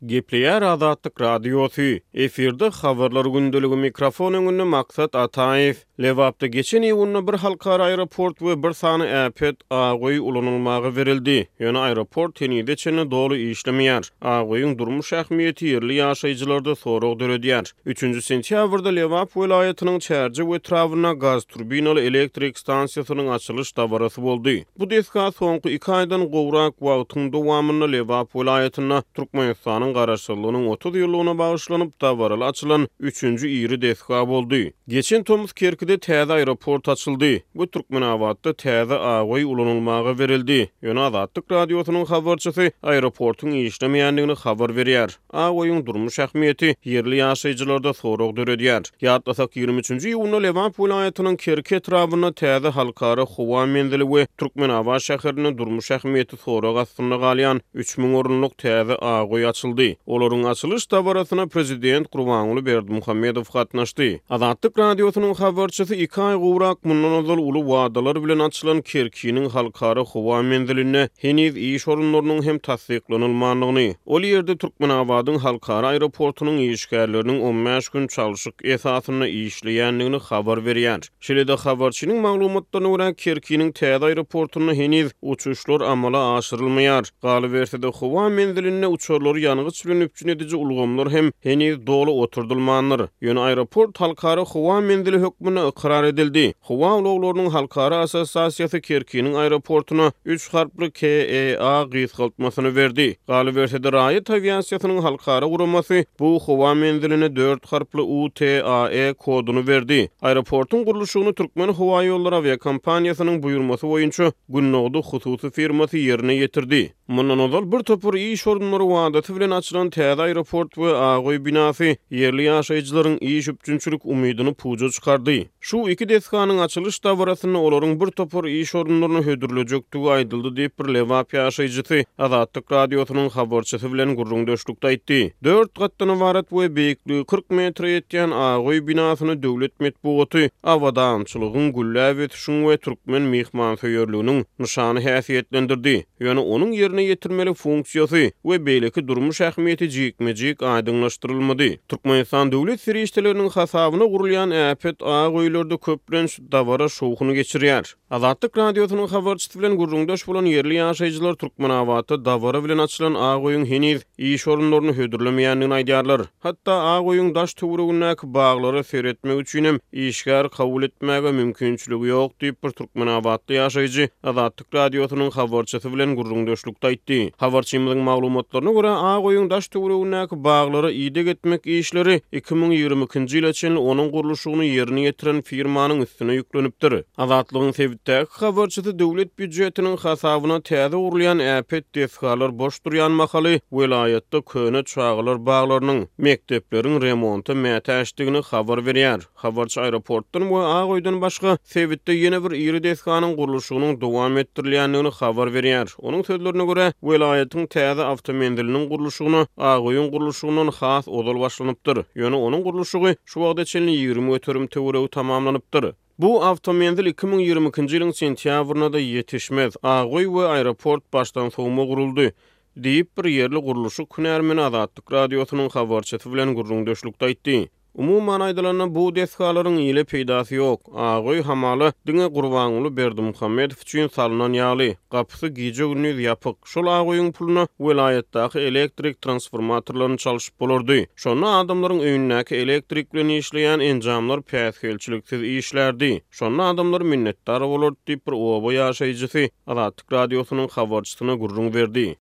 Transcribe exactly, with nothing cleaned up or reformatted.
Gepleýär Azatlyk radiosu. Efirde habarlar gündeligi mikrofon öňünde Maksat Ataýew. Lewapda geçen ýylyň bir halkara aeroport we bir sany äpet agoý ulanylmagy berildi. Ýöne aeroport tenide çene dolu işlemeýär. Agoýyň durmuş ähmiýeti ýerli ýaşaýjylarda sorag döredýär. üçünji sentýabrda Lewap welaýatynyň Çärji we Trawyna gaz turbinaly elektrik stansiýasynyň açylyş dabarasy boldy. Bu deska soňky iki aýdan gowrak wagtyň dowamyny Lewap welaýatyna Türkmenistanyň garaşsylygynyň otuz ýyllygyna bagyşlanyp dabaraly açylan üçünji iri deska boldy. Geçen Tomuz Kerkide täze aeroport açyldy. Bu Türkmenawatda täze agoý ulanylmagy berildi. Ýöne Azatlyk radiosynyň habarçysy aeroportuň işlemeýändigini habar berýär. Agoýyň durmuş ähmiýeti ýerli ýaşaýjylarda sorag döredýär. Ýatlasak ýygrimi üçünji iýunda Lewap welaýatynyň Kerke etrawyna täze halkara howa mendili we Türkmenawat şäherine durmuş ähmiýeti sorag astyna galýan üç miň orunluk täze agoý açyldy. Olaryň açylyş dabarasyna prezident Gurbanuly Berdimuhammedow gatnaşdy. Azatlyk radiosynyň habarçysy iki ay gowrak mundan ozal uly wadalar bilen açylan Kerkiniň halkara howa mendiline heniz iş orunlarynyň hem tasdiklanylmagyny, ol ýerde Türkmenawatyň halkara aeroportunyň işgärleriniň on beş gün çalyşyk esasyna işleýändigini habar berýär. Şeýle-de habarçynyň maglumatlaryna görä Kerkiniň täze aeroportuny heniz uçuşlar amala aşyrylmaýar. Galy bersede howa mendiline uçurlary ýanygyç bilen üpçün edici ulgamlar hem heniz dolu oturdylmanlar. Ýöne aeroport halkara howa mendili hökmüne ikrar edildi. Howa ulaglarynyň halkara assosiasiýasy Kerkiniň aeroportuna üç harply K E A gysgaltmasyny berdi. Galy bersede Raýat aviasiýasynyň halkara guramasy bu howa mendiline dört harply U T A E koduny berdi. Aeroportun guruluşyny Türkmen Howa Ýolları aviakompaniýasynyň buýurmasy boýunça Günnogdy hususy firmasy ýerine ýetirdi. Mundan ozal bir topur iş orunlary wadaty bilen açylan täze aeroport we agoý binasy ýerli ýaşaýjylaryň iş üçünçilik umydyny puja çykardy. Şu iki deskanyň açylyş dabarasyna olaryň bir topur iş orunlaryny hödürlejekdigi aýdyldy diýip bir Lewap ýaşaýjysy Azatlyk radiosynyň habarçysy bilen gurrundaşlykda aýtdy. dört gatdan ibaret we beýikligi kırk metr ýetýän agoý binasyny döwlet medeniýeti awadamçylygyň güllä şun we türkmen mehmanxöýerliginiň nyşany häsiýetlendirdi. Ýöne onuň ýerine ýetirmeli funksiýasy we beýleki durmuş ähmiýeti jikmejik aýdyňlaşdyrylmady. Türkmenistan döwlet serişdeleriniň hasabyna gurulýan äpet agoýlerde köplen dabara şowhuny geçirýär. Azatlyk radiosynyň habarçysy bilen gurrundaş bolan ýerli ýaşaýjylar Türkmenawatda dabara bilen açylan agoýyň heniz iş orunlaryny hödürlemeýändigini aýdýarlar. Hatda agoýyň daş töweregindäki baglary seretmek üçin hem işgär kabul etmäge mümkinçiligi ýok diýip bir Türkmenawatda ýaşaýjy Azatlyk radiosynyň habarçysy bilen gurrundaşlykda aýtdy. Habarçymyzyň maglumatlaryna görä agoýyň daş töweregindäki baglary ýygyk etmek işleri iki miň ýygrimi ikinji ýyla çen onuň guruluşyny ýerine ýetiren firmanyň üstüne ýüklenipdir. Azatlygyň sebitdäki habarçysy döwlet büdjetiniň hasabyna täze gurulýan äpet deskalar boş durýan mahaly welaýatda köne çağılar baglarynyň mekdepleriň remonty mätäşdigini habar berýär. Habarçy aeroportdan we agoýdan başga sebitde ýene bir iri deskanyň guruluşynyň dowam etdirilýändigini habar berýär. Onuň sözlerine görä welaýatyň täze awtomendiliniň guruluşyny agoýyň guruluşyndan has ozal başlanypdyr. Ýöne onuň guruluşy şu wagtda çenli ýygrimi ötürüm töweregi tamamlanypdyr. Bu awtomendil iki miň ýygrimi ikinji ýylyň sentýabrynda da ýetişmez. Agoý we aeroport başdan sowma guruldy diýip bir ýerli guruluşy Künärmen Azatlyk radiosynyň habarçysy bilen gurrundaşlykda aýtdy. Umuman aýdylanan bu deskalaryň ýyly peýdasy ýok. Agoý hamaly diňe Gurbanuly Berdimuhammedow üçin salynan ýaly. Gapysy gije gündüz ýapyk. Şol agoýyň puluna welaýatdaky elektrik transformatorlaryny çalyşyp bolardy. Şonu adamlaryň öýündäki elektrik bilen işleýän enjamlar päsgelçiliksiz işlerdi. Şonu adamlar minnetdar bolardy diýip bir oba ýaşaýjysy Azatlyk radiosynyň habarçysyna gurrun berdi.